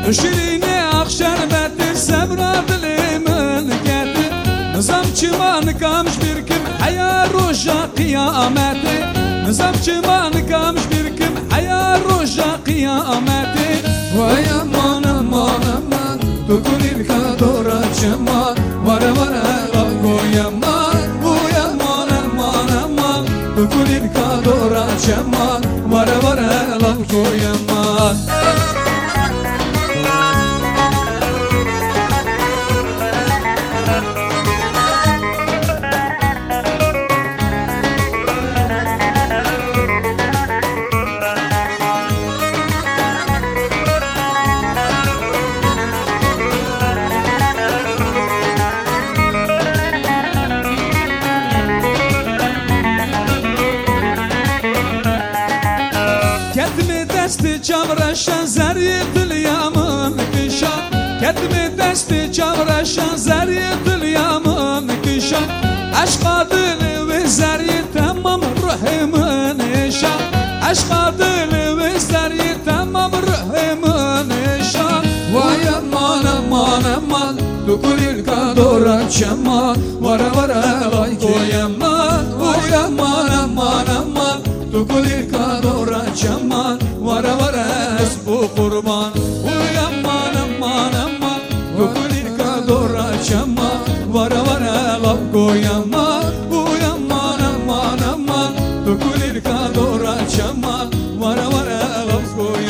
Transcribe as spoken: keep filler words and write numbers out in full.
Şirine akşerbeti semra dilimin geldi. Nizam çıman kamış bir kim haya roja kıyameti. Nizam çıman kamış bir kim haya roja kıyameti. Vay aman aman aman Tukulil kadora çaman Vara vara la koyaman Vay aman aman aman Tukulil kadora çaman Vara vara la koyaman. Ketmi desti çavraşan zeryetil yaman kışan. Ketmi desti çavraşan zeryetil yaman kışan. Aşka dili ve zeryet tamam ruhimin eşan. Aşka dili ve zeryet tamam ruhimin eşan. Vay aman aman aman Tukulil kadora çaman Vara vara lay koyaman. Vay aman aman aman Tukulil kadora çaman Vara vara bu kurban. Vay aman aman aman Tukulil kadora çaman Vara vara lav koyaman. Vay aman aman aman Tukulil kadora çaman Vara vara lav koyaman.